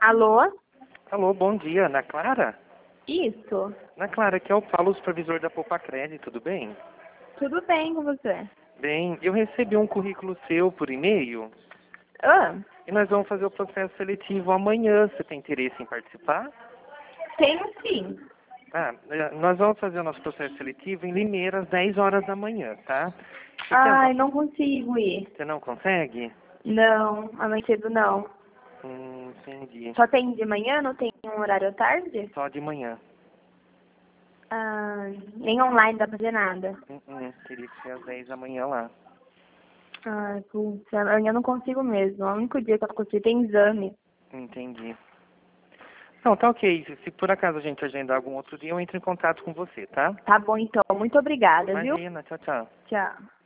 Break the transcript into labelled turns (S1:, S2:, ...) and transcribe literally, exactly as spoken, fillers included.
S1: Alô?
S2: Alô, bom dia, Ana Clara?
S1: Isso.
S2: Ana Clara, aqui é o Paulo, supervisor da Poupa Crédito, tudo bem?
S1: Tudo bem com você?
S2: Bem, eu recebi um currículo seu por e-mail
S1: Ah,
S2: e nós vamos fazer o processo seletivo amanhã. Você tem interesse em participar?
S1: tenho sim.
S2: Ah, eh, nós vamos fazer o nosso processo seletivo em Limeira às dez horas da manhã, tá? Você,
S1: Ai,
S2: quer...
S1: não consigo ir.
S2: Você não consegue?
S1: Não, amanhã cedo não.
S2: Hum, entendi.
S1: Só tem de manhã, não tem um horário à tarde?
S2: Só de manhã.
S1: Ah, nem online dá pra fazer nada.
S2: Hum, hum, teria que ser às dez da manhã lá.
S1: Ai, putz, amanhã eu não consigo mesmo. É o único dia que eu consigo tem exame.
S2: Entendi. Não, tá ok. Se, se por acaso a gente agendar algum outro dia, eu entro em contato com você, tá?
S1: Tá bom então, muito obrigada, viu?
S2: Imagina, tchau, tchau.
S1: Tchau.